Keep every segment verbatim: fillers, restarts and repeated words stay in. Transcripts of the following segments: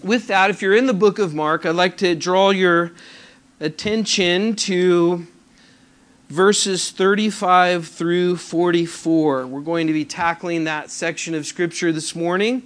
with that, if you're in the book of Mark, I'd like to draw your attention to verses thirty-five through forty-four. We're going to be tackling that section of Scripture this morning.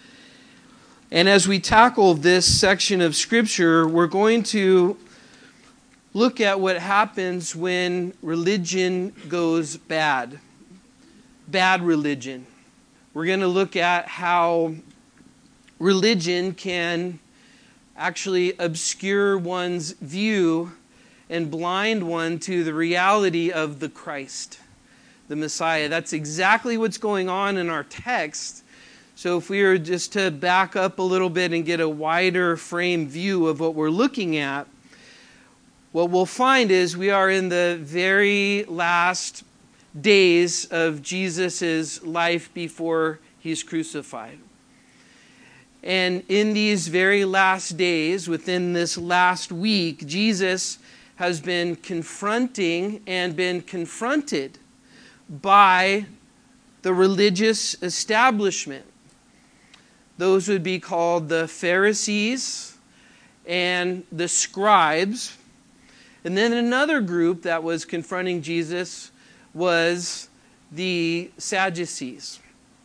And as we tackle this section of Scripture, we're going to look at what happens when religion goes bad. Bad religion. We're going to look at how religion can actually obscure one's view and blind one to the reality of the Christ, the Messiah. That's exactly what's going on in our text. So if we were just to back up a little bit and get a wider frame view of what we're looking at, what we'll find is we are in the very last days of Jesus' life before he's crucified. And in these very last days, within this last week, Jesus has been confronting and been confronted by the religious establishment. Those would be called the Pharisees and the scribes. And then another group that was confronting Jesus was the Sadducees.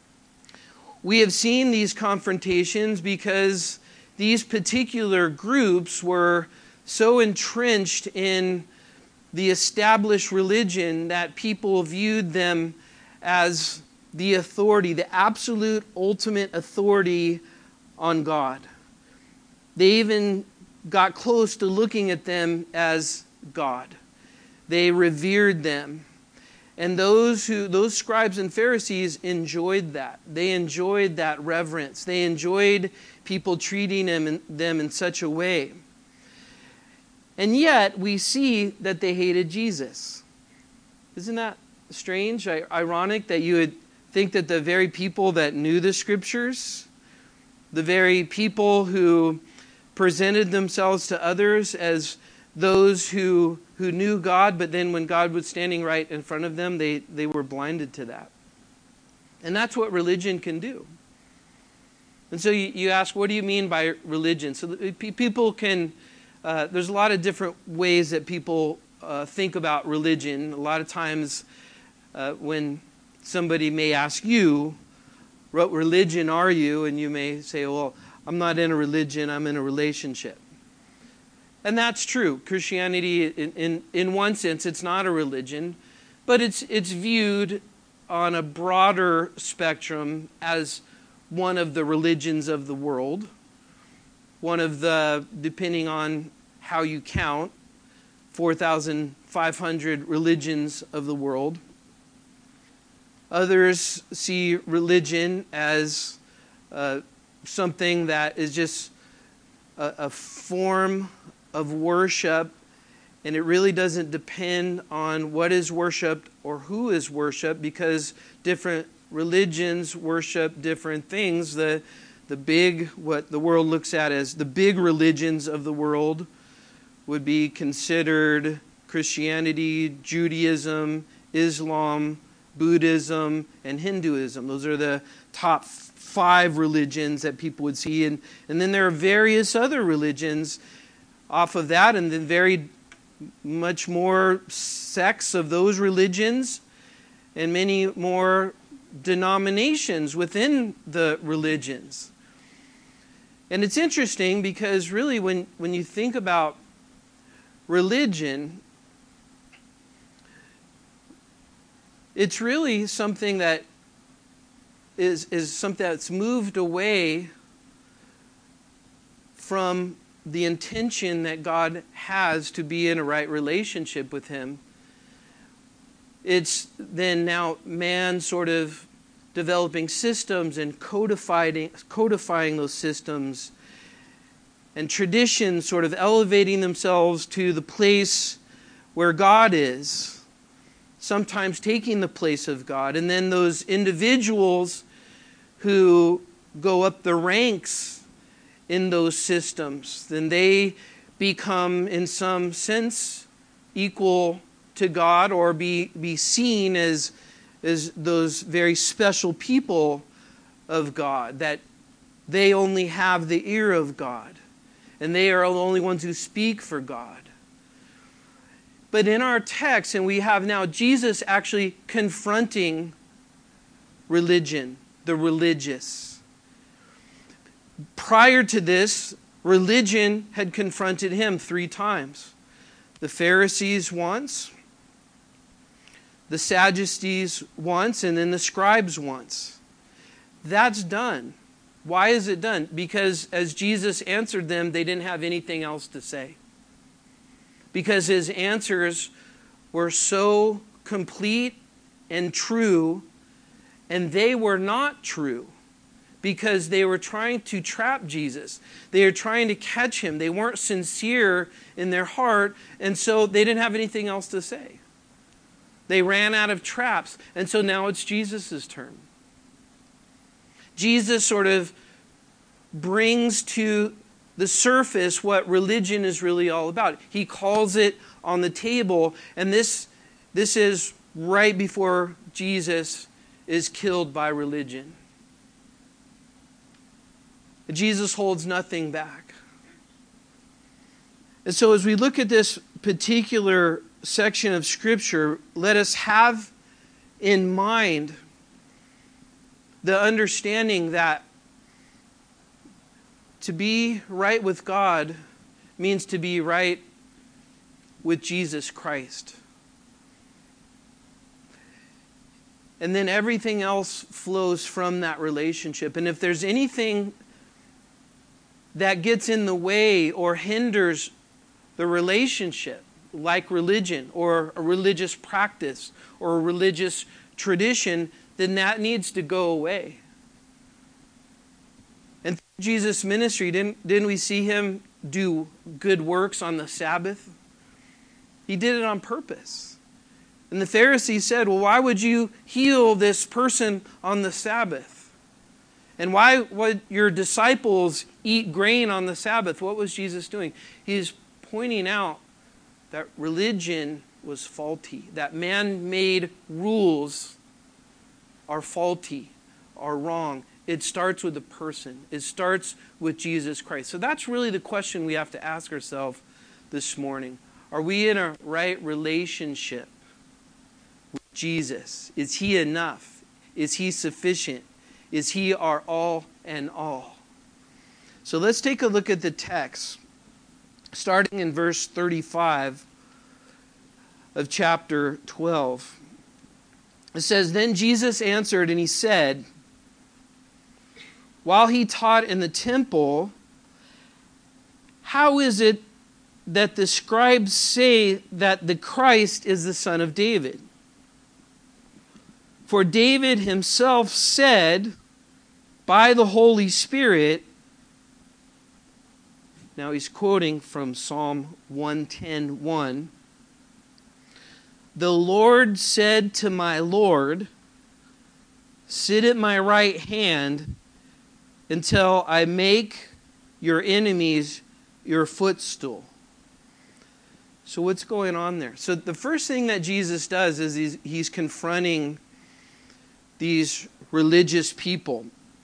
We have seen these confrontations because these particular groups were so entrenched in the established religion that people viewed them as the authority, the absolute ultimate authority on God. They even got close to looking at them as God. They revered them. And those who those scribes and Pharisees enjoyed that. They enjoyed that reverence. They enjoyed people treating them in, them in such a way. And yet we see that they hated Jesus. Isn't that strange, ironic, that you would think that the very people that knew the Scriptures, the very people who presented themselves to others as those who who knew God, but then when God was standing right in front of them, they, they were blinded to that. And that's what religion can do. And so you, you ask, what do you mean by religion? So people can, uh, there's a lot of different ways that people uh, think about religion. A lot of times uh, when somebody may ask you, what religion are you? And you may say, well, I'm not in a religion, I'm in a relationship. And that's true. Christianity, in, in, in one sense, it's not a religion, but it's it's viewed on a broader spectrum as one of the religions of the world, one of the, depending on how you count, four thousand five hundred religions of the world. Others see religion as uh, something that is just a, a form of worship, and it really doesn't depend on what is worshipped or who is worshipped, because different religions worship different things. The the big, what the world looks at as the big religions of the world would be considered Christianity, Judaism, Islam, Buddhism, and Hinduism. Those are the top five religions that people would see. And, and then there are various other religions off of that, and then very much more sects of those religions and many more denominations within the religions. And it's interesting because really when, when you think about religion, it's really something that is, is something that's moved away from the intention that God has to be in a right relationship with Him. It's then now man sort of developing systems and codifying, codifying those systems, and traditions sort of elevating themselves to the place where God is, sometimes taking the place of God. And then those individuals who go up the ranks in those systems, then they become, in some sense, equal to God, or be, be seen as, as those very special people of God that they only have the ear of God, and they are the only ones who speak for God. But in our text, and we have now Jesus actually confronting religion, the religious. Prior to this, religion had confronted him three times. The Pharisees once, the Sadducees once, and then the scribes once. That's done. Why is it done? Because as Jesus answered them, they didn't have anything else to say. Because his answers were so complete and true, and they were not true. Because they were trying to trap Jesus. They were trying to catch him. They weren't sincere in their heart, and so they didn't have anything else to say. They ran out of traps, and so now it's Jesus' turn. Jesus sort of brings to the surface what religion is really all about. He calls it on the table, and this, this is right before Jesus is killed by religion. Jesus holds nothing back. And so as we look at this particular section of Scripture, let us have in mind the understanding that to be right with God means to be right with Jesus Christ. And then everything else flows from that relationship. And if there's anything that gets in the way or hinders the relationship, like religion or a religious practice or a religious tradition, then that needs to go away. And through Jesus' ministry, didn't, didn't we see him do good works on the Sabbath? He did it on purpose. And the Pharisees said, well, why would you heal this person on the Sabbath? And why would your disciples eat grain on the Sabbath? What was Jesus doing? He's pointing out that religion was faulty, that man-made rules are faulty, are wrong. It starts with a person. It starts with Jesus Christ. So that's really the question we have to ask ourselves this morning. Are we in a right relationship with Jesus? Is he enough? Is he sufficient? Is he our all and all? So let's take a look at the text, starting in verse thirty-five of chapter twelve. It says, "Then Jesus answered and he said, while he taught in the temple, how is it that the scribes say that the Christ is the son of David? For David himself said by the Holy Spirit," now he's quoting from Psalm one ten one, "The Lord said to my Lord, sit at my right hand until I make your enemies your footstool." So what's going on there? So the first thing that Jesus does is he's, he's confronting these religious people.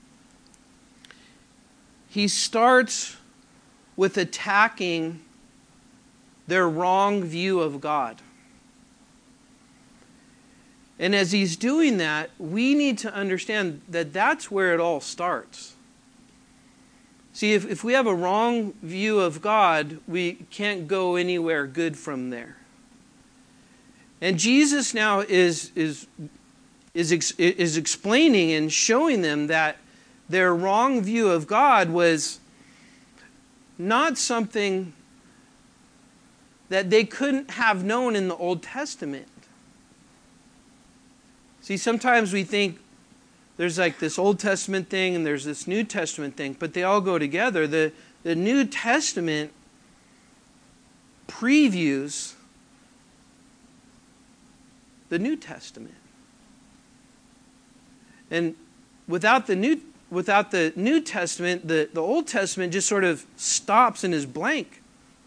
He starts with attacking their wrong view of God. And as he's doing that, we need to understand that that's where it all starts. See, if, if we have a wrong view of God, we can't go anywhere good from there. And Jesus now is, is, is, ex, is explaining and showing them that their wrong view of God was not something that they couldn't have known in the Old Testament. See, sometimes we think there's like this Old Testament thing and there's this New Testament thing, but they all go together. The, the New Testament previews the New Testament. And without the New, without the New Testament, the, the Old Testament just sort of stops and is blank.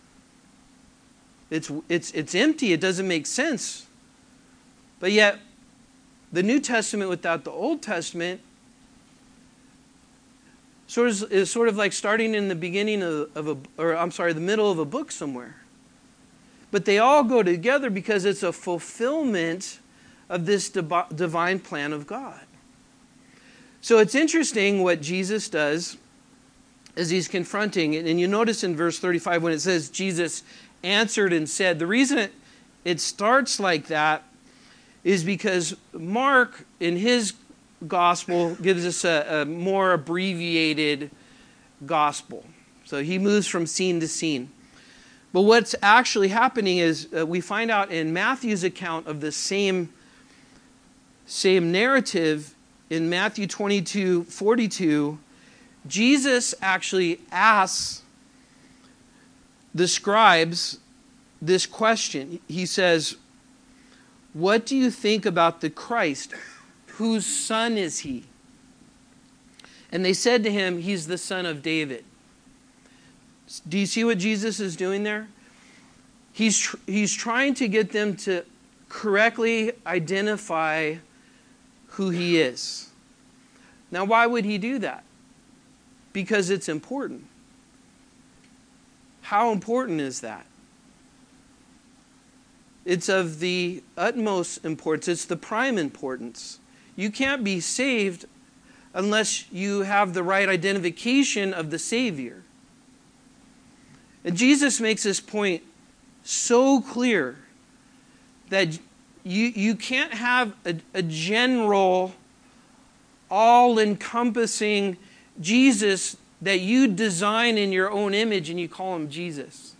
It's, it's, it's empty. It doesn't make sense. But yet, the New Testament without the Old Testament sort of is sort of like starting in the beginning of, of a, or I'm sorry, the middle of a book somewhere. But they all go together because it's a fulfillment of this div- divine plan of God. So it's interesting what Jesus does as he's confronting it. And you notice in verse thirty-five when it says Jesus answered and said, the reason it, it starts like that is because Mark in his gospel gives us a, a more abbreviated gospel. So he moves from scene to scene. But what's actually happening is uh, we find out in Matthew's account of the same, same narrative in Matthew twenty-two forty-two, Jesus actually asks the scribes this question. He says, "What do you think about the Christ? Whose son is he?" And they said to him, "He's the son of David." Do you see what Jesus is doing there? He's, tr- he's trying to get them to correctly identify who he is. Now, why would he do that? Because it's important. How important is that? It's of the utmost importance. It's the prime importance. You can't be saved unless you have the right identification of the Savior. And Jesus makes this point so clear that you, you can't have a, a general, all-encompassing Jesus that you design in your own image and you call him Jesus.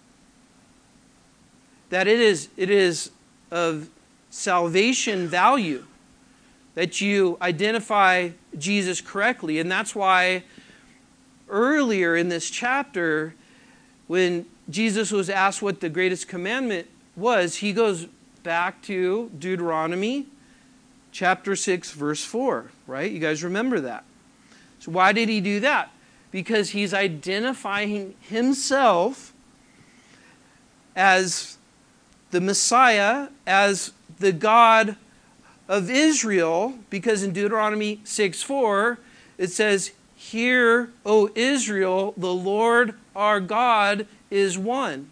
That it is, it is of salvation value that you identify Jesus correctly. And that's why earlier in this chapter, when Jesus was asked what the greatest commandment was, he goes back to Deuteronomy chapter six, verse four, right? You guys remember that. So why did he do that? Because he's identifying himself as the Messiah, as the God of Israel, because in Deuteronomy six four, it says, "Hear, O Israel, the Lord our God is one."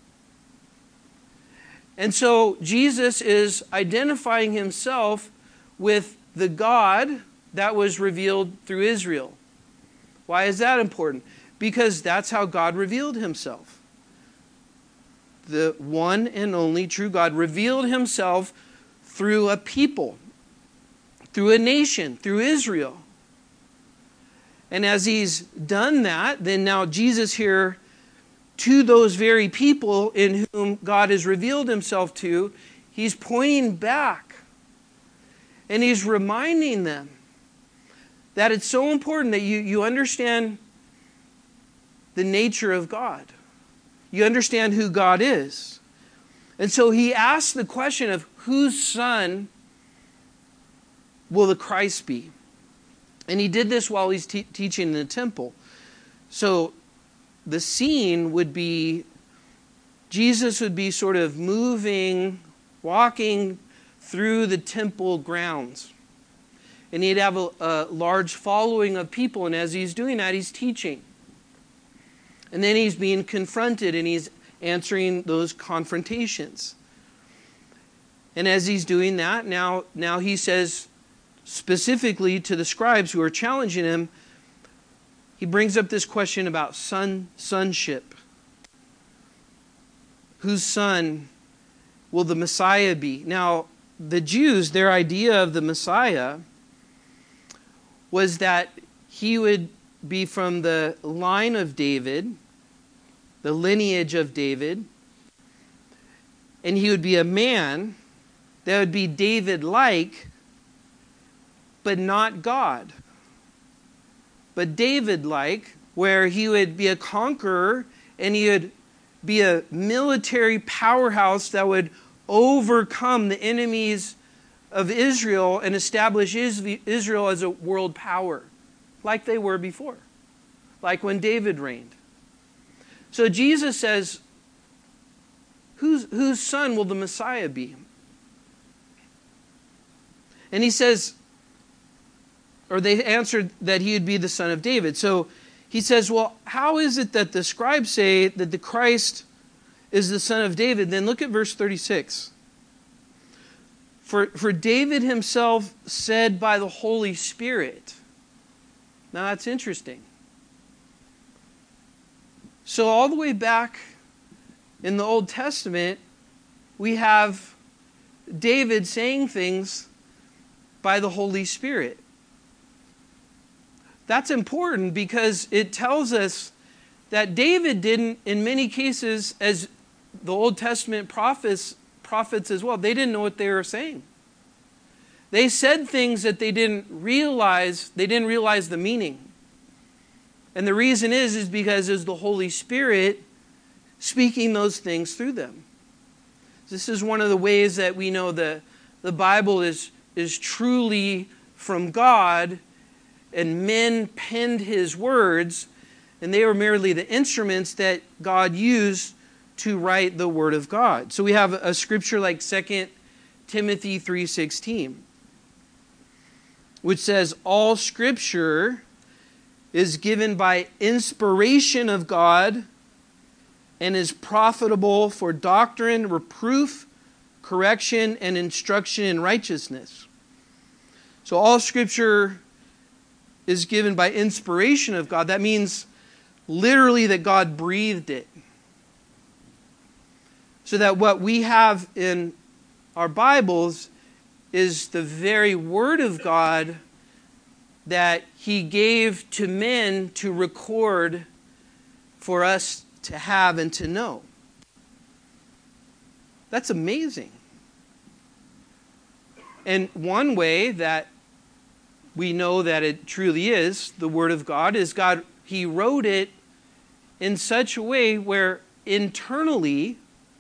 And so Jesus is identifying himself with the God that was revealed through Israel. Why is that important? Because that's how God revealed himself. The one and only true God revealed himself through a people, through a nation, through Israel. And as he's done that, then now Jesus here, to those very people in whom God has revealed himself to, he's pointing back. And he's reminding them that it's so important that you, you understand the nature of God. You understand who God is. And so he asks the question of whose son will the Christ be? And he did this while he's te- teaching in the temple. So the scene would be, Jesus would be sort of moving, walking through the temple grounds. And he'd have a, a large following of people. And as he's doing that, he's teaching. And then he's being confronted and he's answering those confrontations. And as he's doing that, now, now he says, specifically to the scribes who are challenging him, he brings up this question about son, sonship. Whose son will the Messiah be? Now, the Jews, their idea of the Messiah was that he would be from the line of David, the lineage of David, and he would be a man that would be David-like, but not God. But David-like, where he would be a conqueror and he would be a military powerhouse that would overcome the enemies of Israel and establish Israel as a world power, like they were before, like when David reigned. So Jesus says, whose, whose son will the Messiah be? And he says, or they answered that he would be the son of David. So he says, well, how is it that the scribes say that the Christ is the son of David? Then look at verse thirty-six. For, for David himself said by the Holy Spirit. Now that's interesting. So all the way back in the Old Testament, we have David saying things by the Holy Spirit. That's important because it tells us that David didn't, in many cases, as the Old Testament prophets, prophets as well, they didn't know what they were saying. They said things that they didn't realize, they didn't realize the meaning. And the reason is, is because it's the Holy Spirit speaking those things through them. This is one of the ways that we know the, the Bible is, is truly from God, and men penned his words, and they were merely the instruments that God used to write the Word of God. So we have a scripture like Second Timothy three sixteen, which says, all Scripture is given by inspiration of God and is profitable for doctrine, reproof, correction, and instruction in righteousness. So all Scripture is given by inspiration of God. That means literally that God breathed it. So that what we have in our Bibles is the very Word of God that He gave to men to record for us to have and to know. That's amazing. And one way that we know that it truly is the Word of God is God, He wrote it in such a way where internally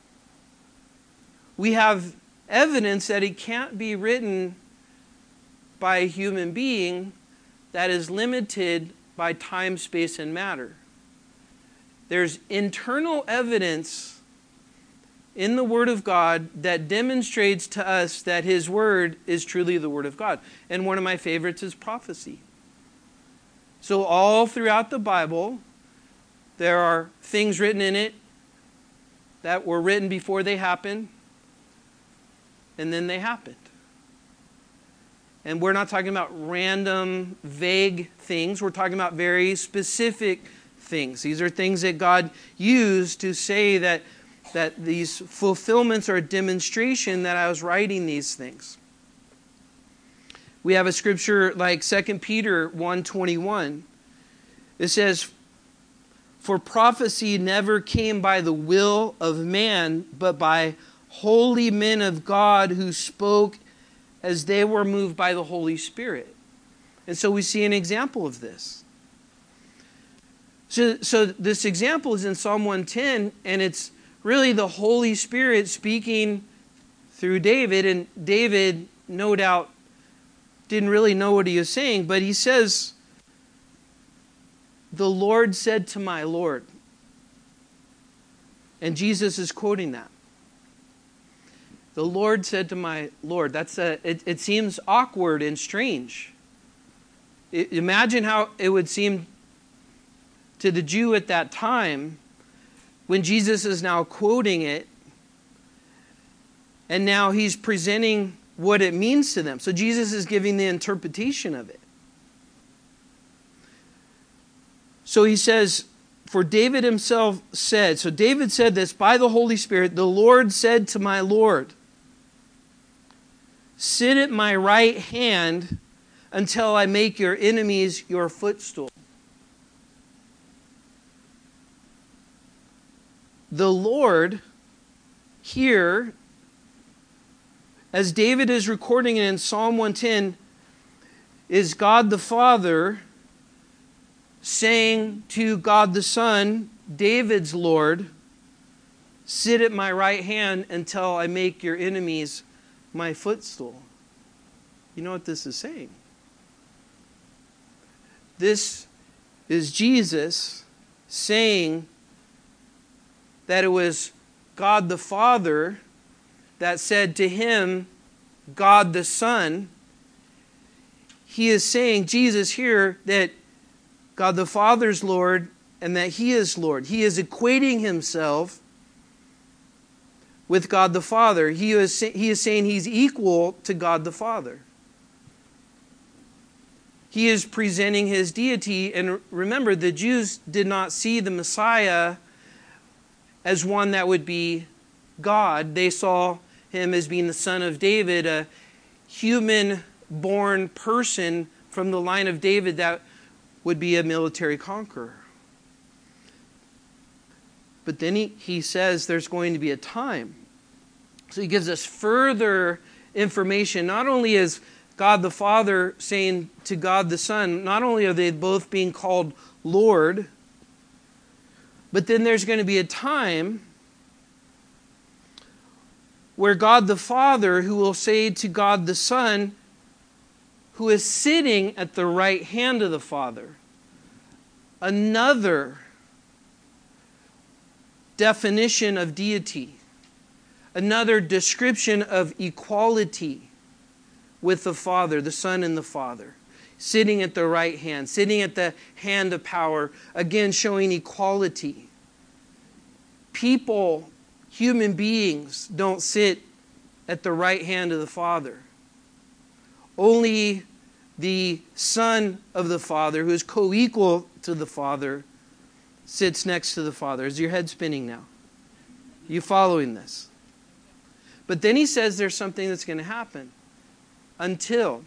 we have evidence that it can't be written by a human being that is limited by time, space, and matter. There's internal evidence in the Word of God that demonstrates to us that His Word is truly the Word of God. And one of my favorites is prophecy. So all throughout the Bible, there are things written in it that were written before they happened, and then they happened. And we're not talking about random, vague things. We're talking about very specific things. These are things that God used to say that, that these fulfillments are a demonstration that I was writing these things. We have a scripture like Second Peter one twenty-one. It says, for prophecy never came by the will of man, but by holy men of God who spoke as they were moved by the Holy Spirit. And so we see an example of this. So, so this example is in Psalm one ten, and it's really the Holy Spirit speaking through David. And David, no doubt, didn't really know what he was saying, but he says, the Lord said to my Lord. And Jesus is quoting that. The Lord said to my Lord. That's a, it, it seems awkward and strange. It, imagine how it would seem to the Jew at that time when Jesus is now quoting it, and now he's presenting what it means to them. So Jesus is giving the interpretation of it. So he says, for David himself said, so David said this by the Holy Spirit, the Lord said to my Lord, sit at my right hand until I make your enemies your footstool. The Lord here, as David is recording it in Psalm one ten, is God the Father saying to God the Son, David's Lord, sit at my right hand until I make your enemies my footstool. You know what this is saying? This is Jesus saying that it was God the Father that said to him, God the Son, he is saying, Jesus here, that God the Father is Lord and that he is Lord. He is equating himself with God the Father. He is, he is saying he's equal to God the Father. He is presenting his deity. And remember, the Jews did not see the Messiah as one that would be God. They saw him as being the son of David, a human-born person from the line of David that would be a military conqueror. But then he, he says there's going to be a time. So he gives us further information. Not only is God the Father saying to God the Son, not only are they both being called Lord, but then there's going to be a time where God the Father, who will say to God the Son, who is sitting at the right hand of the Father, another definition of deity, another description of equality with the Father, the Son and the Father, sitting at the right hand, sitting at the hand of power, again showing equality. People, human beings, don't sit at the right hand of the Father. Only the Son of the Father, who is co-equal to the Father, sits next to the Father. Is your head spinning now? Are you following this? But then he says there's something that's going to happen. Until.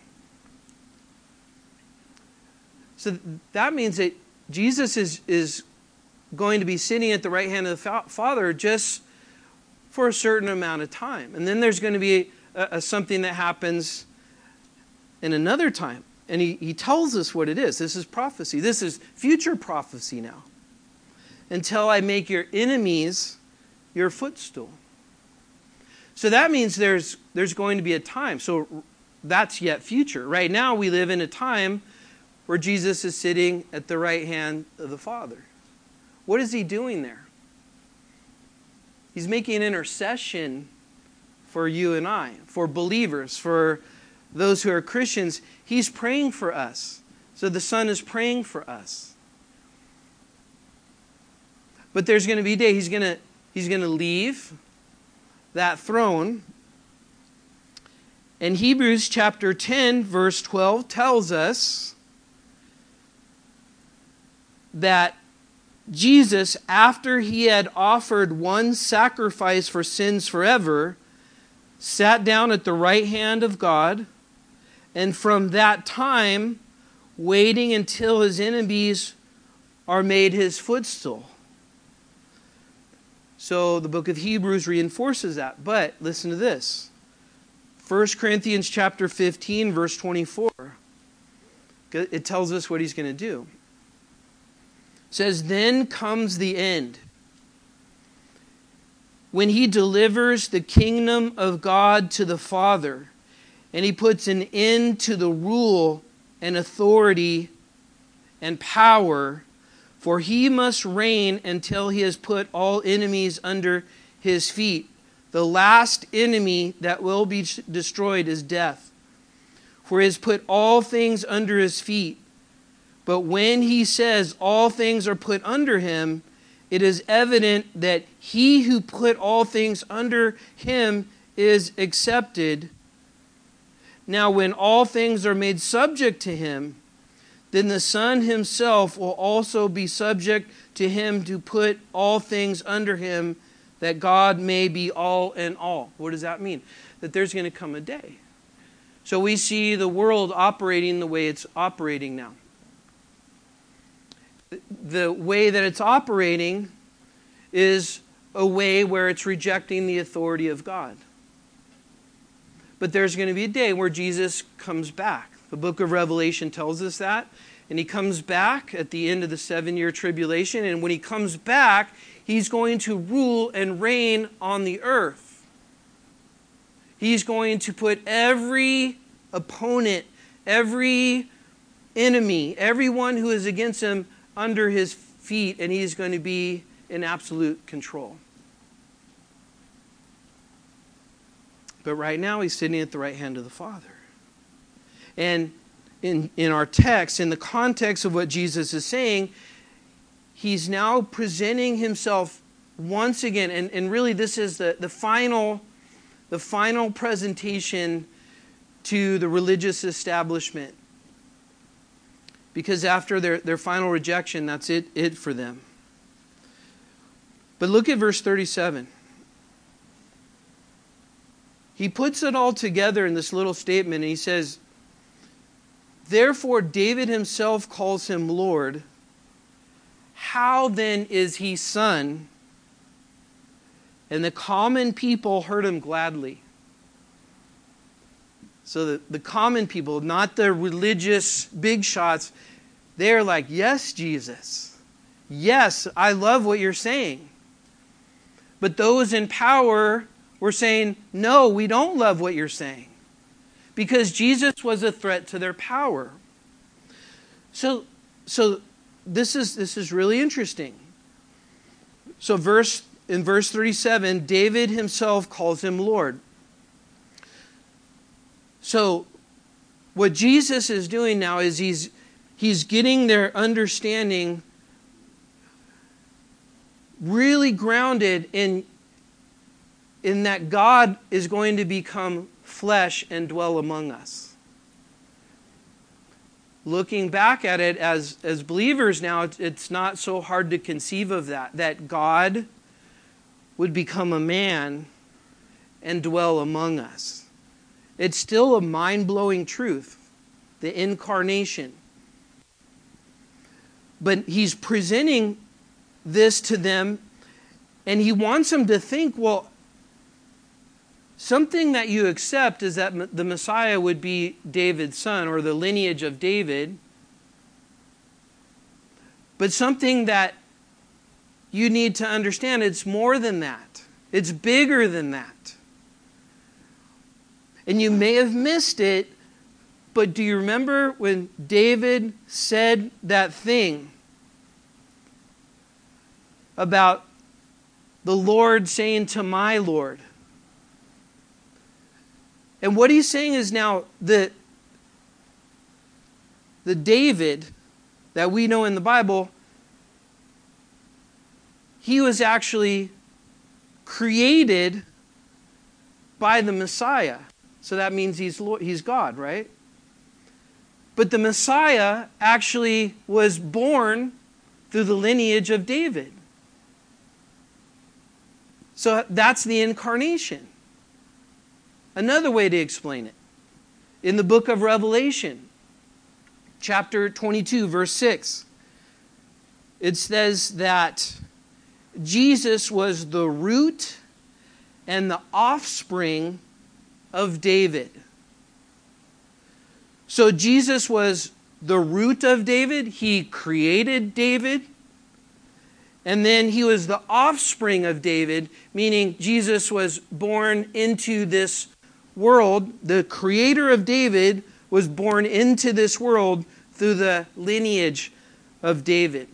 So that means that Jesus is, is going to be sitting at the right hand of the Father just for a certain amount of time. And then there's going to be a, a, something that happens in another time. And he, he tells us what it is. This is prophecy. This is future prophecy now. Until I make your enemies your footstool. So that means there's, there's going to be a time. So that's yet future. Right now we live in a time where Jesus is sitting at the right hand of the Father. What is he doing there? He's making intercession for you and I, for believers, for those who are Christians. He's praying for us. So the Son is praying for us. But there's going to be a day he's going to, he's going to leave that throne. And Hebrews chapter ten, verse twelve tells us that Jesus, after he had offered one sacrifice for sins forever, sat down at the right hand of God, and from that time, waiting until his enemies are made his footstool. So the book of Hebrews reinforces that. But listen to this. First Corinthians chapter fifteen, verse twenty-four. It tells us what he's going to do. It says, then comes the end, when he delivers the kingdom of God to the Father, and he puts an end to the rule and authority and power, for he must reign until he has put all enemies under his feet. The last enemy that will be destroyed is death. For he has put all things under his feet. But when he says all things are put under him, it is evident that he who put all things under him is accepted. Now when all things are made subject to him, then the Son himself will also be subject to him to put all things under him, that God may be all in all. What does that mean? That there's going to come a day. So we see the world operating the way it's operating now. The way that it's operating is a way where it's rejecting the authority of God. But there's going to be a day where Jesus comes back. The book of Revelation tells us that. And he comes back at the end of the seven-year tribulation. And when he comes back, he's going to rule and reign on the earth. He's going to put every opponent, every enemy, everyone who is against him under his feet, and he's going to be in absolute control. But right now he's sitting at the right hand of the Father. And in, in our text, in the context of what Jesus is saying, he's now presenting himself once again, and, and really this is the, the final the final presentation to the religious establishment. Because after their, their final rejection, that's it, it for them. But look at verse thirty-seven. He puts it all together in this little statement, and he says, "Therefore David himself calls him Lord. How then is he son? And the common people heard him gladly." So the, the common people, not the religious big shots, they're like, "Yes, Jesus. Yes, I love what you're saying." But those in power were saying, "No, we don't love what you're saying." Because Jesus was a threat to their power. So, so this is this is really interesting. So verse in verse thirty-seven, David himself calls him Lord. So what Jesus is doing now is he's he's getting their understanding really grounded in, in that God is going to become flesh and dwell among us. Looking back at it as, as believers now, it's, it's not so hard to conceive of that, that God would become a man and dwell among us. It's still a mind-blowing truth, the incarnation. But he's presenting this to them, and he wants them to think, well, something that you accept is that the Messiah would be David's son, or the lineage of David. But something that you need to understand, it's more than that. It's bigger than that. And you may have missed it, but do you remember when David said that thing about the Lord saying to my Lord? And what he's saying is now the, the David that we know in the Bible, he was actually created by the Messiah. So that means he's Lord, he's God, right? But the Messiah actually was born through the lineage of David. So that's the incarnation. Another way to explain it, in the book of Revelation, chapter twenty-two, verse six, it says that Jesus was the root and the offspring of David. So Jesus was the root of David. He created David. And then he was the offspring of David, meaning Jesus was born into this world. The creator of David was born into this world through the lineage of David.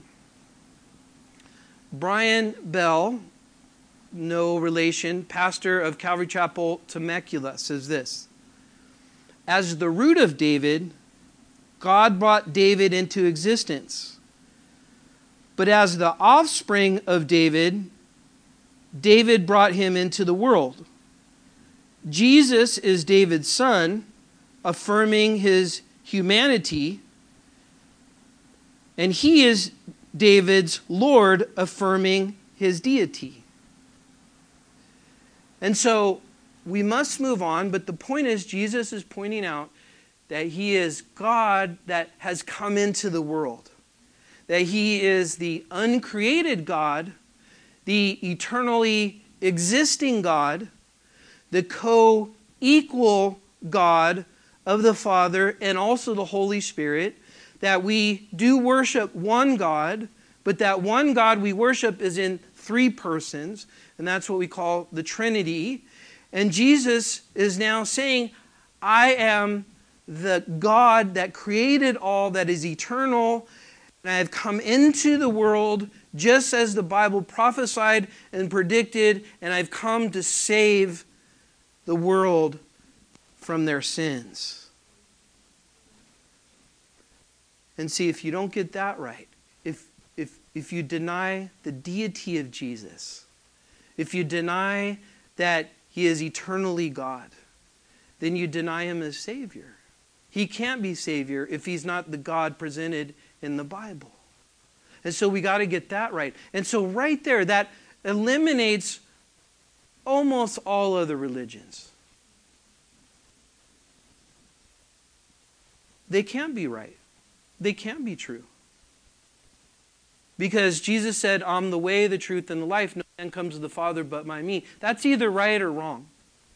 Brian Bell, no relation, pastor of Calvary Chapel Temecula, says this: "As the root of David, God brought David into existence. But as the offspring of David, David brought him into the world. Jesus is David's son, affirming his humanity, and he is David's Lord, affirming his deity." And so we must move on, but the point is Jesus is pointing out that he is God that has come into the world. That he is the uncreated God, the eternally existing God, the co-equal God of the Father and also the Holy Spirit, that we do worship one God, but that one God we worship is in three persons, and that's what we call the Trinity. And Jesus is now saying, I am the God that created all, that is eternal, and I have come into the world just as the Bible prophesied and predicted, and I've come to save the world from their sins. And see, if you don't get that right, if, if, if you deny the deity of Jesus, if you deny that he is eternally God, then you deny him as Savior. He can't be Savior if he's not the God presented in the Bible. And so we got to get that right. And so right there, that eliminates almost all other religions. They can't be right. They can't be true. Because Jesus said, I'm the way, the truth, and the life. No man comes to the Father but by me. That's either right or wrong.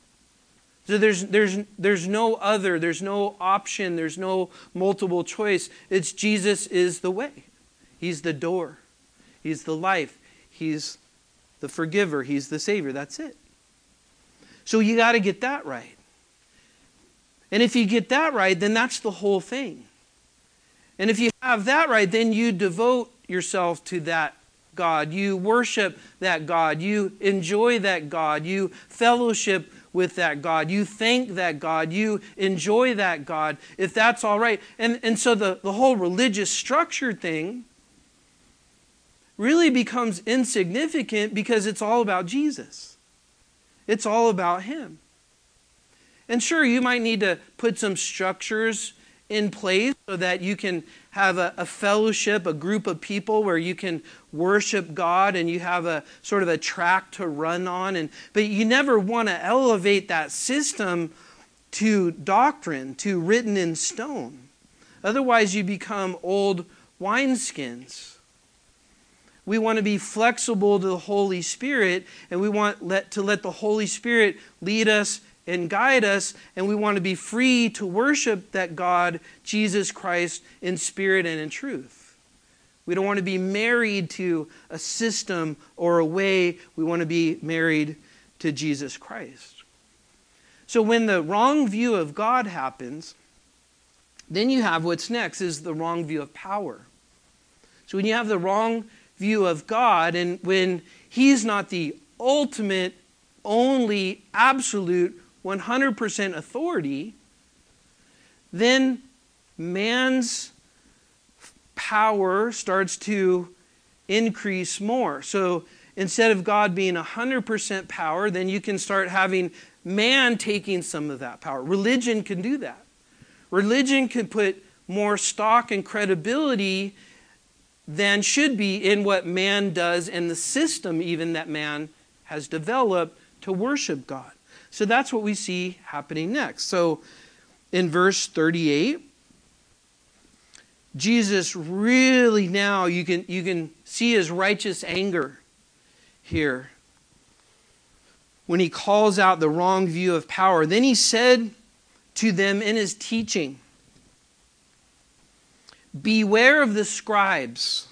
So there's, there's, there's no other, there's no option, there's no multiple choice. It's Jesus is the way. He's the door. He's the life. He's the forgiver. He's the Savior. That's it. So you got to get that right. And if you get that right, then that's the whole thing. And if you have that right, then you devote yourself to that God. You worship that God. You enjoy that God. You fellowship with that God. You thank that God. You enjoy that God, if that's all right. And, and so the, the whole religious structure thing really becomes insignificant because it's all about Jesus. It's all about him. And sure, you might need to put some structures in place so that you can have a, a fellowship, a group of people where you can worship God and you have a sort of a track to run on. And but you never want to elevate that system to doctrine, to written in stone. Otherwise, you become old wineskins. We want to be flexible to the Holy Spirit, and we want let, to let the Holy Spirit lead us and guide us, and we want to be free to worship that God, Jesus Christ, in spirit and in truth. We don't want to be married to a system or a way. We want to be married to Jesus Christ. So when the wrong view of God happens, then you have what's next is the wrong view of power. So when you have the wrong view of God, and when he's not the ultimate, only, absolute, one hundred percent authority, then man's power starts to increase more. So instead of God being one hundred percent power, then you can start having man taking some of that power. Religion can do that. Religion can put more stock and credibility than should be in what man does and the system even that man has developed to worship God. So that's what we see happening next. So in verse thirty-eight, Jesus really now, you can, you can see his righteous anger here when he calls out the wrong view of power. Then he said to them in his teaching, beware of the scribes.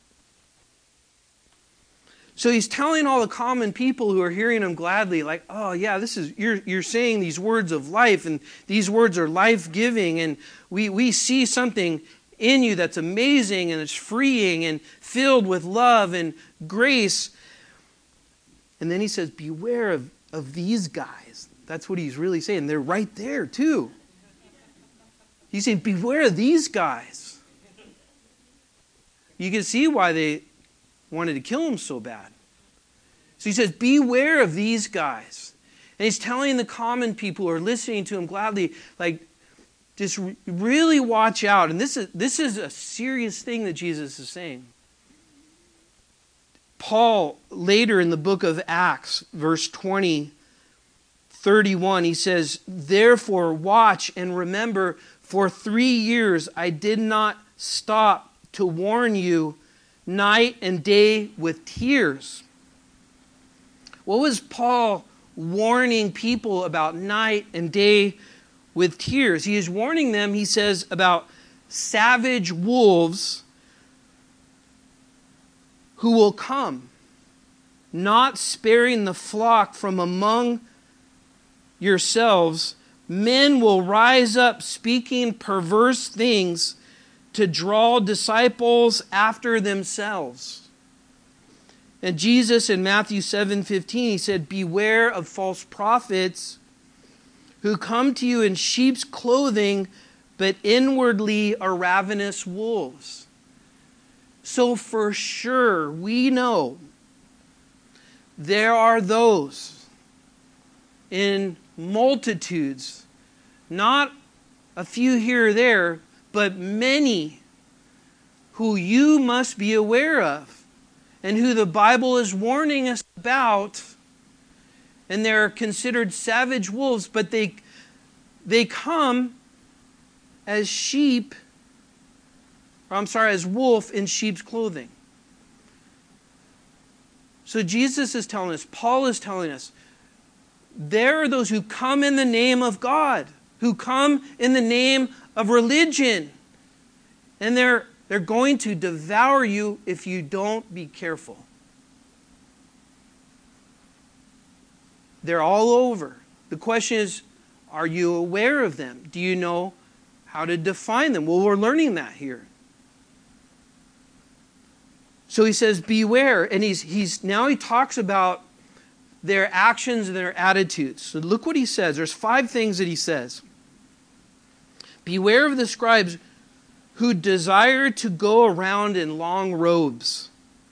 So he's telling all the common people who are hearing him gladly, like, oh yeah, this is you're you're saying these words of life, and these words are life-giving, and we, we see something in you that's amazing and it's freeing and filled with love and grace. And then he says, beware of, of these guys. That's what he's really saying. They're right there too. He's saying, beware of these guys. You can see why they wanted to kill him so bad. So he says, beware of these guys. And he's telling the common people who are listening to him gladly, like, just really watch out. And this is, this is a serious thing that Jesus is saying. Paul, later in the book of Acts, verse twenty, thirty-one, he says, therefore watch and remember, for three years I did not stop to warn you night and day with tears. What was Paul warning people about night and day with tears? He is warning them, he says, about savage wolves who will come, not sparing the flock from among yourselves. Men will rise up speaking perverse things to draw disciples after themselves. And Jesus in Matthew seven fifteen, he said, beware of false prophets who come to you in sheep's clothing, but inwardly are ravenous wolves. So for sure, we know there are those in multitudes, not a few here or there, but many who you must be aware of and who the Bible is warning us about. And they're considered savage wolves, but they, they come as sheep, or I'm sorry, as wolf in sheep's clothing. So Jesus is telling us, Paul is telling us, there are those who come in the name of God, who come in the name of religion, and they're, they're going to devour you if you don't be careful. They're all over. The question is, are you aware of them? Do you know how to define them? Well, we're learning that here. So he says, beware. And he's, he's now he talks about their actions and their attitudes. So look what he says. There's five things that he says. Beware of the scribes who desire to go around in long robes.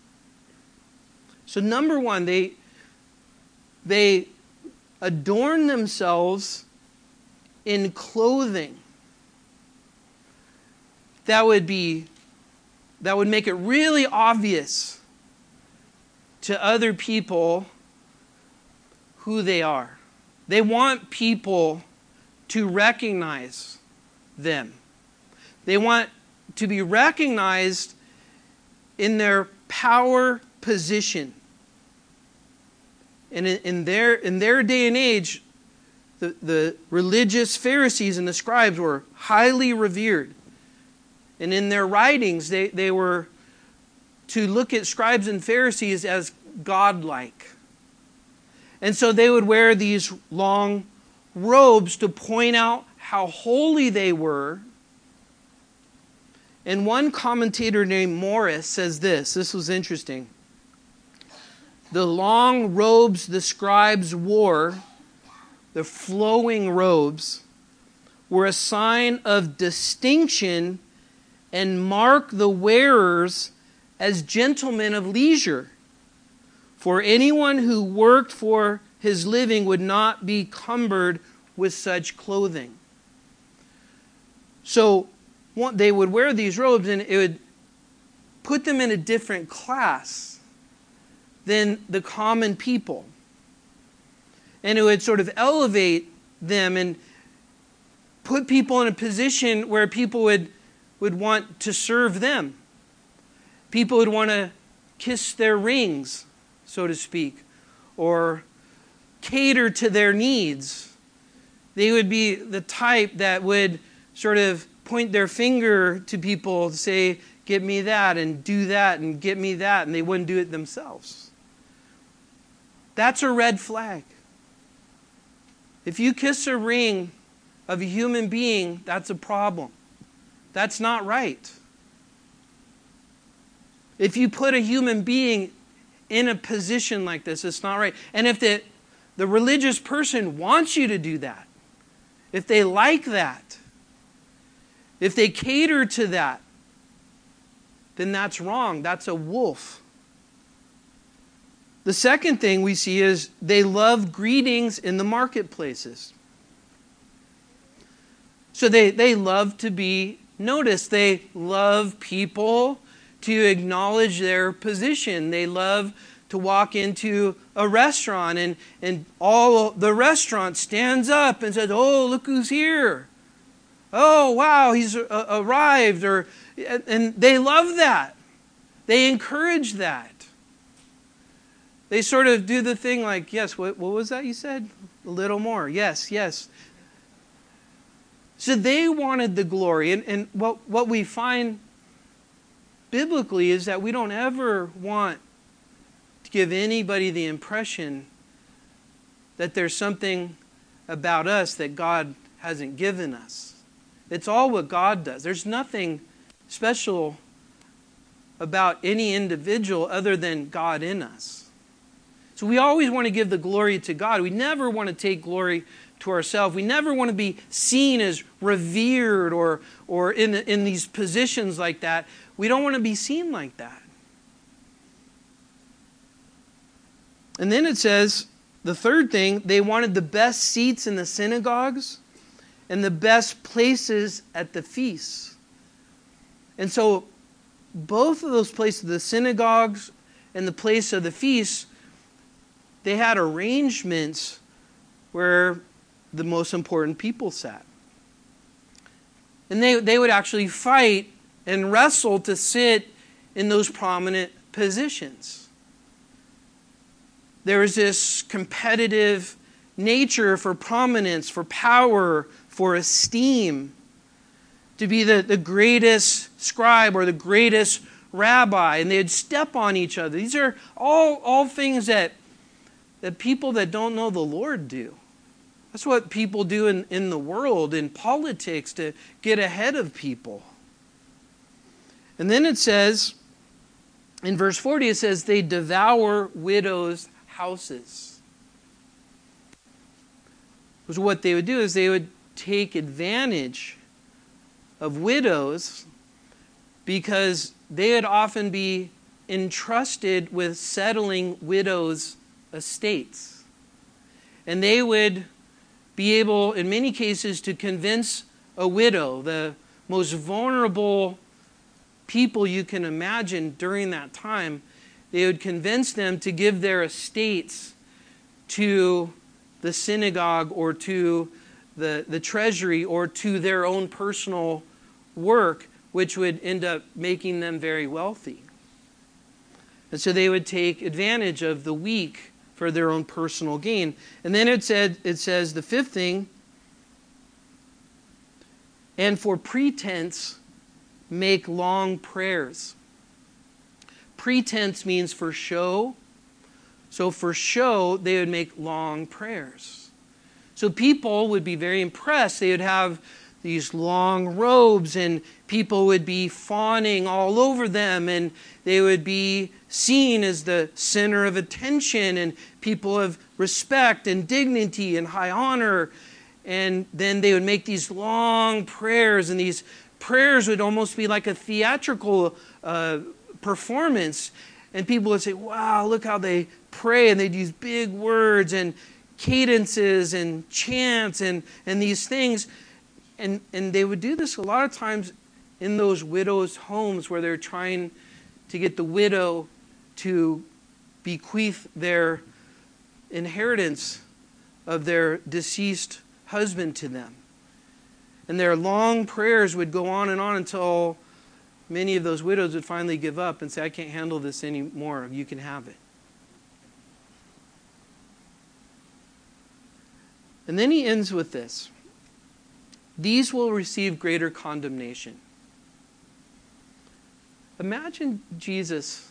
So number one, they, they adorn themselves in clothing that would be that would make it really obvious to other people who they are. They want people to recognize them. They want to be recognized in their power position. And in, in, their, in their day and age, the, the religious Pharisees and the scribes were highly revered. And in their writings, they, they were to look at scribes and Pharisees as godlike. And so they would wear these long robes to point out how holy they were. And one commentator named Morris says this. This was interesting. The long robes the scribes wore, the flowing robes, were a sign of distinction and mark the wearers as gentlemen of leisure. For anyone who worked for his living would not be cumbered with such clothing. So they would wear these robes and it would put them in a different class than the common people. And it would sort of elevate them and put people in a position where people would would want to serve them. People would want to kiss their rings, so to speak, or cater to their needs. They would be the type that would sort of point their finger to people to say, get me that and do that and get me that, and they wouldn't do it themselves. That's a red flag. If you kiss a ring of a human being, that's a problem. That's not right. If you put a human being in a position like this, it's not right. And if the, the religious person wants you to do that, if they like that, if they cater to that, then that's wrong. That's a wolf. The second thing we see is they love greetings in the marketplaces. So they, they love to be noticed. They love people to acknowledge their position. They love to walk into a restaurant and, and all the restaurant stands up and says, oh, look who's here. Oh, wow, he's uh, arrived. Or, and they love that. They encourage that. They sort of do the thing like, yes, what, what was that you said? A little more. Yes, yes. So they wanted the glory. And, and what, what we find biblically is that we don't ever want to give anybody the impression that there's something about us that God hasn't given us. It's all what God does. There's nothing special about any individual other than God in us. So we always want to give the glory to God. We never want to take glory to ourselves. We never want to be seen as revered or, or in, in these positions like that. We don't want to be seen like that. And then it says, the third thing, they wanted the best seats in the synagogues and the best places at the feasts. And so both of those places, the synagogues and the place of the feasts, they had arrangements where the most important people sat. And they, they would actually fight and wrestle to sit in those prominent positions. There was this competitive nature for prominence, for power, for esteem, to be the, the greatest scribe or the greatest rabbi, and they'd step on each other. These are all, all things that, that people that don't know the Lord do. That's what people do in, in the world, in politics, to get ahead of people. And then it says, in verse forty, it says, they devour widows' houses. Because what they would do is they would take advantage of widows because they would often be entrusted with settling widows' estates. And they would be able, in many cases, to convince a widow, the most vulnerable people you can imagine during that time, they would convince them to give their estates to the synagogue or to the, the treasury or to their own personal work, which would end up making them very wealthy. And so they would take advantage of the weak for their own personal gain. And then it said, it says the fifth thing, and for pretense, make long prayers. Pretense means for show. So for show, they would make long prayers. So people would be very impressed. They would have these long robes, and people would be fawning all over them, and they would be seen as the center of attention and people of respect and dignity and high honor. And then they would make these long prayers, and these prayers would almost be like a theatrical uh, performance. And people would say, wow, look how they pray. And they'd use big words and cadences and chants and, and these things. And, and they would do this a lot of times in those widows' homes where they're trying to get the widow to bequeath their inheritance of their deceased husband to them. And their long prayers would go on and on until many of those widows would finally give up and say, I can't handle this anymore. You can have it. And then he ends with this. These will receive greater condemnation. Imagine Jesus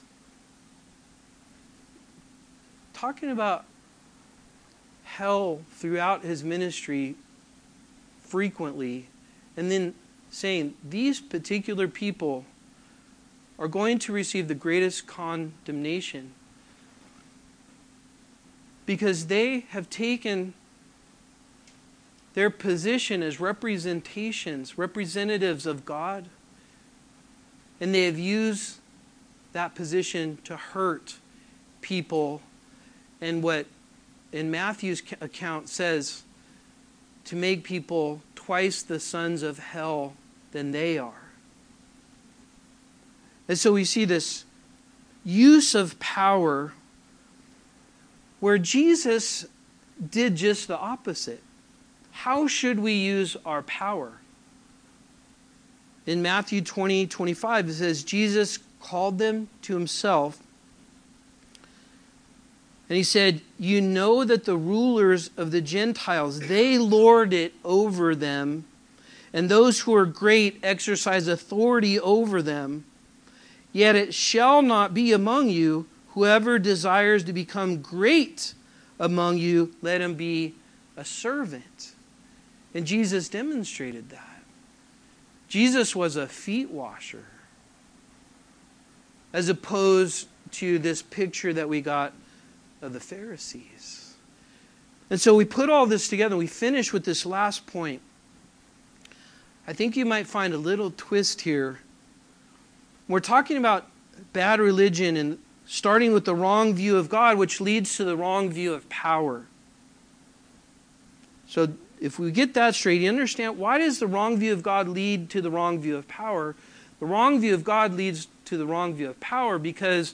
talking about hell throughout his ministry frequently, and then saying these particular people are going to receive the greatest condemnation because they have taken their position as representations, representatives of God, and they have used that position to hurt people, and what in Matthew's account says, to make people twice the sons of hell than they are. And so we see this use of power where Jesus did just the opposite. How should we use our power? In Matthew twenty, twenty-five, it says, Jesus called them to himself, and he said, you know that the rulers of the Gentiles, they lord it over them, and those who are great exercise authority over them. Yet it shall not be among you. Whoever desires to become great among you, let him be a servant. And Jesus demonstrated that. Jesus was a feet washer, as opposed to this picture that we got of the Pharisees. And so we put all this together, and we finish with this last point. I think you might find a little twist here. We're talking about bad religion and starting with the wrong view of God, which leads to the wrong view of power. So if we get that straight, you understand, why does the wrong view of God lead to the wrong view of power? The wrong view of God leads to the wrong view of power because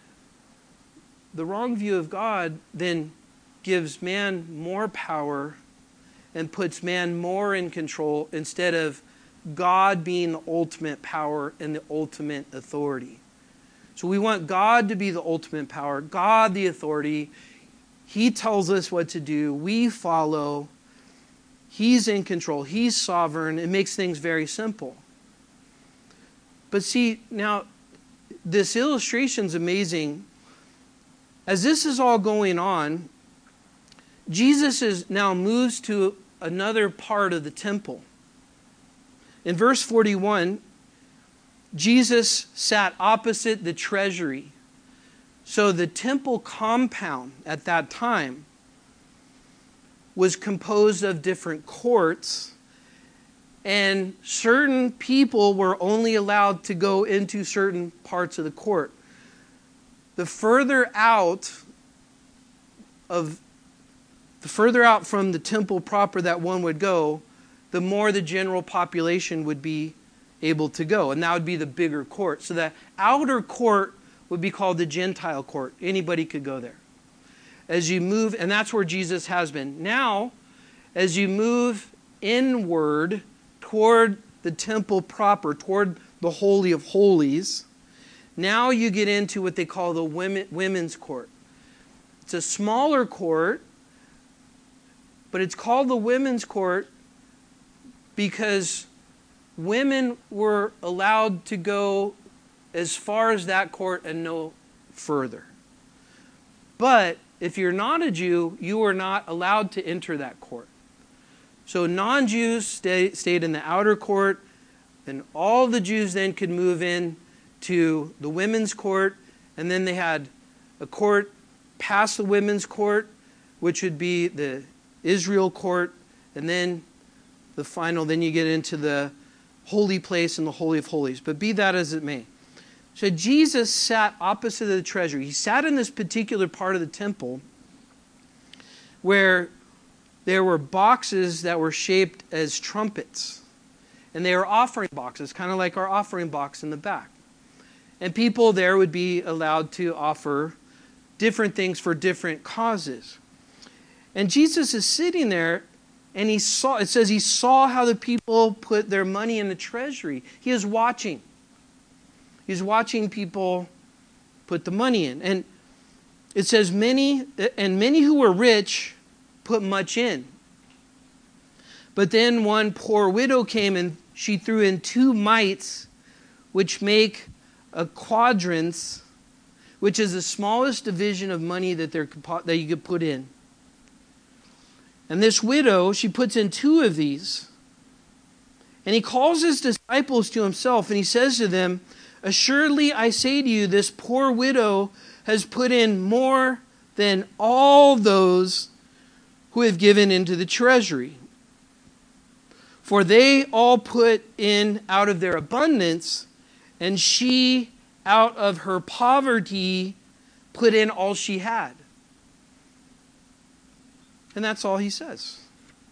the wrong view of God then gives man more power and puts man more in control instead of God being the ultimate power and the ultimate authority. So we want God to be the ultimate power, God the authority. He tells us what to do. We follow. He's in control. He's sovereign. It makes things very simple. But see, now, this illustration is amazing. As this is all going on, Jesus is now moves to another part of the temple. In verse forty-one, Jesus sat opposite the treasury. So the temple compound at that time was composed of different courts, and certain people were only allowed to go into certain parts of the court. The further out of the further out from the temple proper that one would go, the more the general population would be able to go. And that would be the bigger court. So the outer court would be called the Gentile court. Anybody could go there. As you move, and that's where Jesus has been. Now, as you move inward toward the temple proper, toward the Holy of Holies, now you get into what they call the women, women's court. It's a smaller court, but it's called the women's court because women were allowed to go as far as that court and no further. But if you're not a Jew, you are not allowed to enter that court. So non-Jews stay, stayed in the outer court, and all the Jews then could move in to the women's court, and then they had a court past the women's court, which would be the Israel court, and then the final, then you get into the holy place and the Holy of Holies. But be that as it may. So Jesus sat opposite of the treasury. He sat in this particular part of the temple where there were boxes that were shaped as trumpets. And they were offering boxes, kind of like our offering box in the back. And people there would be allowed to offer different things for different causes. And Jesus is sitting there, and he saw, it says he saw how the people put their money in the treasury. He is watching. He's watching people put the money in. And it says many, and many who were rich put much in. But then one poor widow came, and she threw in two mites, which make a quadrans, which is the smallest division of money that there that you could put in. And this widow, she puts in two of these. And he calls his disciples to himself, and he says to them, "Assuredly I say to you, this poor widow has put in more than all those who have given into the treasury. For they all put in out of their abundance, and she out of her poverty put in all she had." And that's all he says.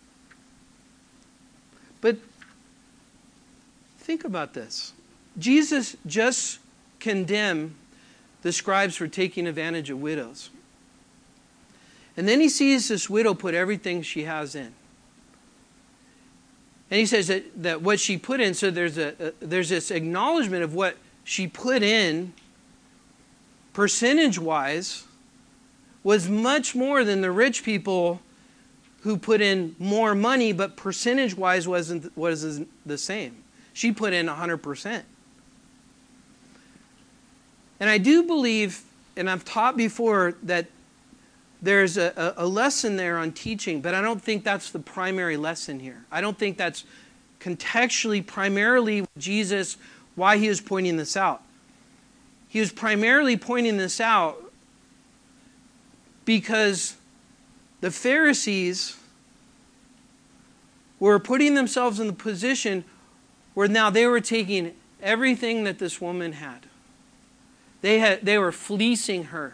But think about this. Jesus just condemned the scribes for taking advantage of widows. And then he sees this widow put everything she has in. And he says that, that what she put in, so there's a, a there's this acknowledgement of what she put in, percentage-wise, was much more than the rich people who put in more money, but percentage-wise wasn't, wasn't the same. She put in one hundred percent. And I do believe, and I've taught before, that there's a, a lesson there on teaching, but I don't think that's the primary lesson here. I don't think that's contextually, primarily Jesus, why he is pointing this out. He was primarily pointing this out because the Pharisees were putting themselves in the position where now they were taking everything that this woman had. They had they were fleecing her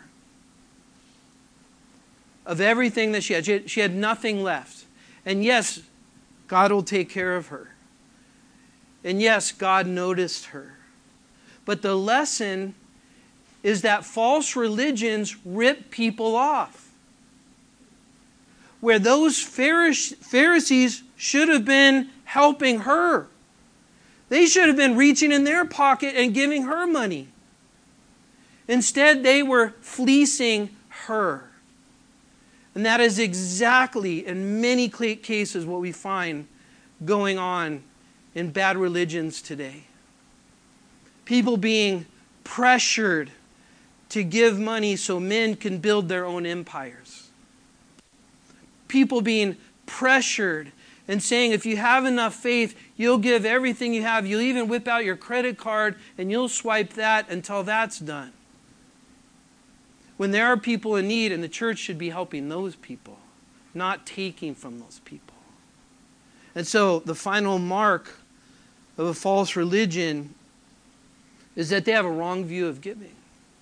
of everything that she had. She had, she had nothing left. And yes, God will take care of her. And yes, God noticed her. But the lesson is that false religions rip people off. Where those Pharisees should have been helping her. They should have been reaching in their pocket and giving her money. Instead, they were fleecing her. And that is exactly, in many cases, what we find going on in bad religions today. People being pressured to give money so men can build their own empires. People being pressured and saying, if you have enough faith, you'll give everything you have. You'll even whip out your credit card and you'll swipe that until that's done. When there are people in need, and the church should be helping those people, not taking from those people. And so the final mark of a false religion is that they have a wrong view of giving.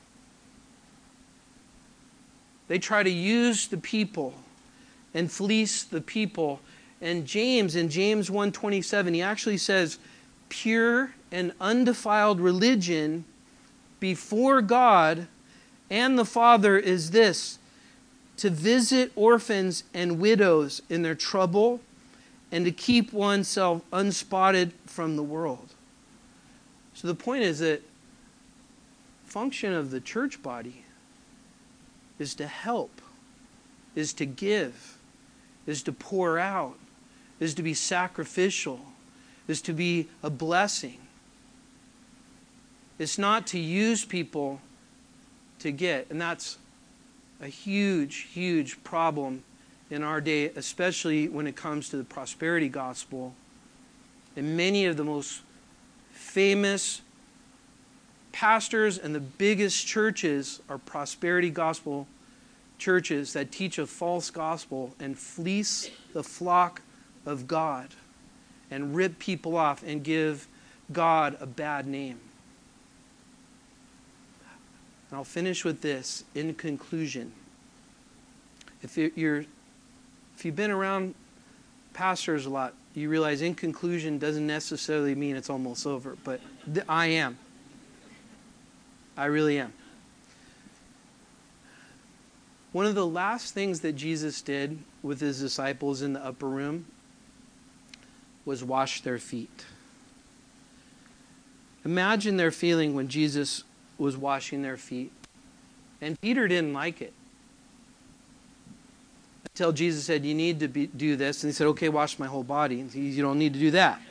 They try to use the people and fleece the people. And James, in James one twenty-seven, he actually says, pure and undefiled religion before God and the Father is this, to visit orphans and widows in their trouble and to keep oneself unspotted from the world. So the point is that function of the church body is to help, is to give, is to pour out, is to be sacrificial, is to be a blessing. It's not to use people to get. And that's a huge, huge problem in our day, especially when it comes to the prosperity gospel. And many of the most famous pastors and the biggest churches are prosperity gospel churches that teach a false gospel and fleece the flock of God and rip people off and give God a bad name. And I'll finish with this in conclusion. If you're, if you've been around pastors a lot, you realize in conclusion doesn't necessarily mean it's almost over. But th- I am. I really am. One of the last things that Jesus did with his disciples in the upper room was wash their feet. Imagine their feeling when Jesus was washing their feet. And Peter didn't like it. Until Jesus said, you need to be, do this. And he said, okay, wash my whole body. And he, you don't need to do that.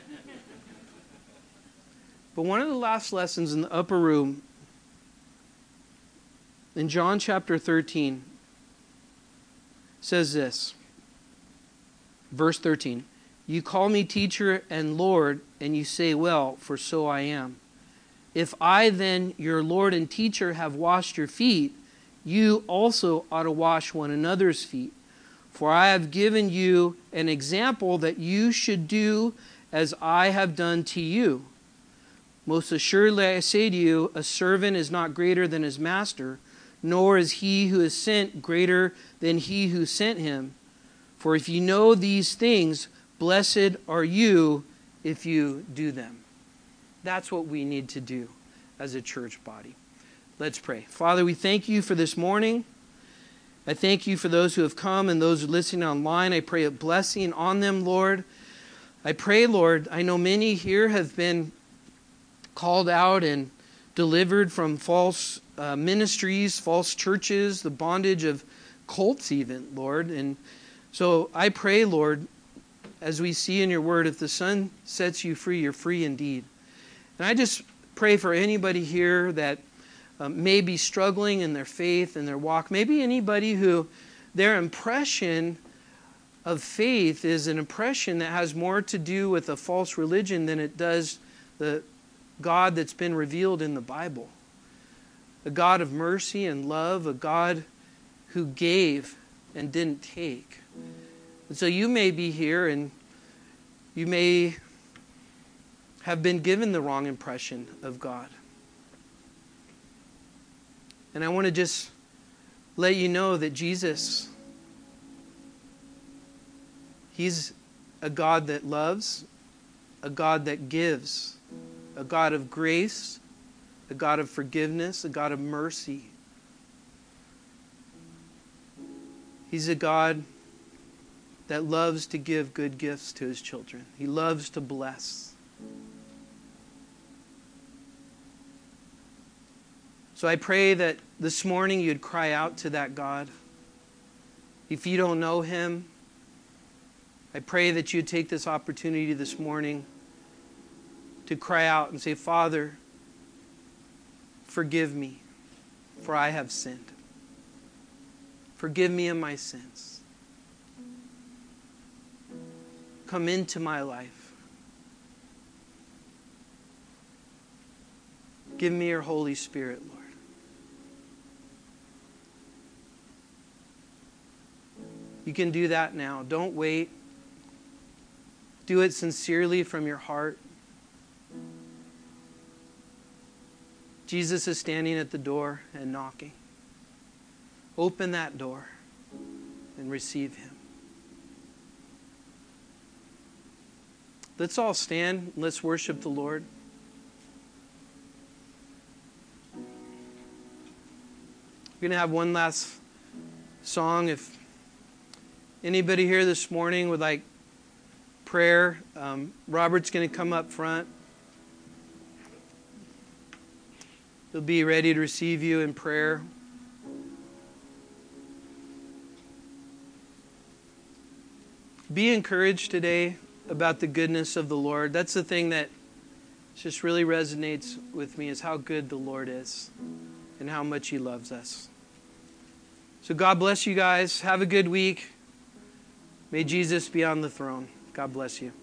But one of the last lessons in the upper room, in John chapter thirteen, says this. Verse thirteen. You call me teacher and Lord, and you say, well, for so I am. If I then, your Lord and teacher, have washed your feet, you also ought to wash one another's feet. For I have given you an example that you should do as I have done to you. Most assuredly I say to you, a servant is not greater than his master, nor is he who is sent greater than he who sent him. For if you know these things, blessed are you if you do them. That's what we need to do as a church body. Let's pray. Father, we thank you for this morning. I thank you for those who have come and those who are listening online. I pray a blessing on them, Lord. I pray, Lord, I know many here have been called out and delivered from false uh, ministries, false churches, the bondage of cults even, Lord. And so I pray, Lord, as we see in your word, if the Son sets you free, you're free indeed. And I just pray for anybody here that um, may be struggling in their faith and their walk. Maybe anybody who their impression of faith is an impression that has more to do with a false religion than it does the God that's been revealed in the Bible. A God of mercy and love, a God who gave and didn't take. And so you may be here and you may have been given the wrong impression of God. And I want to just let you know that Jesus, He's a God that loves, a God that gives, a God of grace, a God of forgiveness, a God of mercy. He's a God that loves to give good gifts to His children. He loves to bless. So I pray that this morning you'd cry out to that God. If you don't know Him, I pray that you'd take this opportunity this morning to cry out and say, Father, forgive me, for I have sinned. Forgive me of my sins. Come into my life. Give me your Holy Spirit, Lord. You can do that now. Don't wait. Do it sincerely from your heart. Jesus is standing at the door and knocking. Open that door and receive Him. Let's all stand. Let's worship the Lord. We're going to have one last song. If anybody here this morning would like prayer, um, Robert's going to come up front. He'll be ready to receive you in prayer. Be encouraged today about the goodness of the Lord. That's the thing that just really resonates with me, is how good the Lord is and how much He loves us. So God bless you guys. Have a good week. May Jesus be on the throne. God bless you.